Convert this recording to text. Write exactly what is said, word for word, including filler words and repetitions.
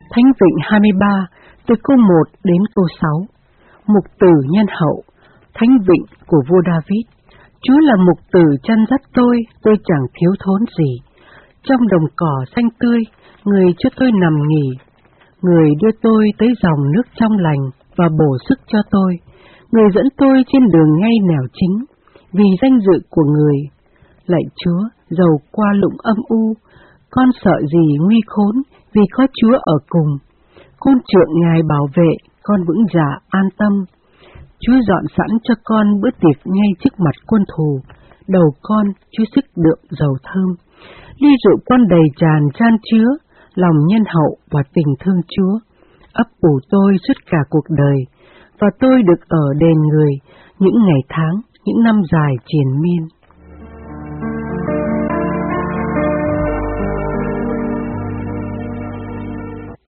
Thánh Vịnh hai mươi ba, từ câu một đến câu sáu. Mục tử nhân hậu, Thánh Vịnh của vua David. Chúa là mục tử chăn dắt tôi, tôi chẳng thiếu thốn gì. Trong đồng cỏ xanh tươi, người cho tôi nằm nghỉ. Người đưa tôi tới dòng nước trong lành và bổ sức cho tôi. Người dẫn tôi trên đường ngay nẻo chính, vì danh dự của người. Lạy Chúa, dầu qua lũng âm u, con sợ gì nguy khốn, vì có Chúa ở cùng. Côn trượng Ngài bảo vệ, con vững dạ an tâm. Chúa dọn sẵn cho con bữa tiệc ngay trước mặt quân thù, đầu con Chúa sức đượm dầu thơm. Ly rượu con đầy tràn chan chứa, lòng nhân hậu và tình thương Chúa. Ấp ủ tôi suốt cả cuộc đời, và tôi được ở đền người những ngày tháng, những năm dài triền miên.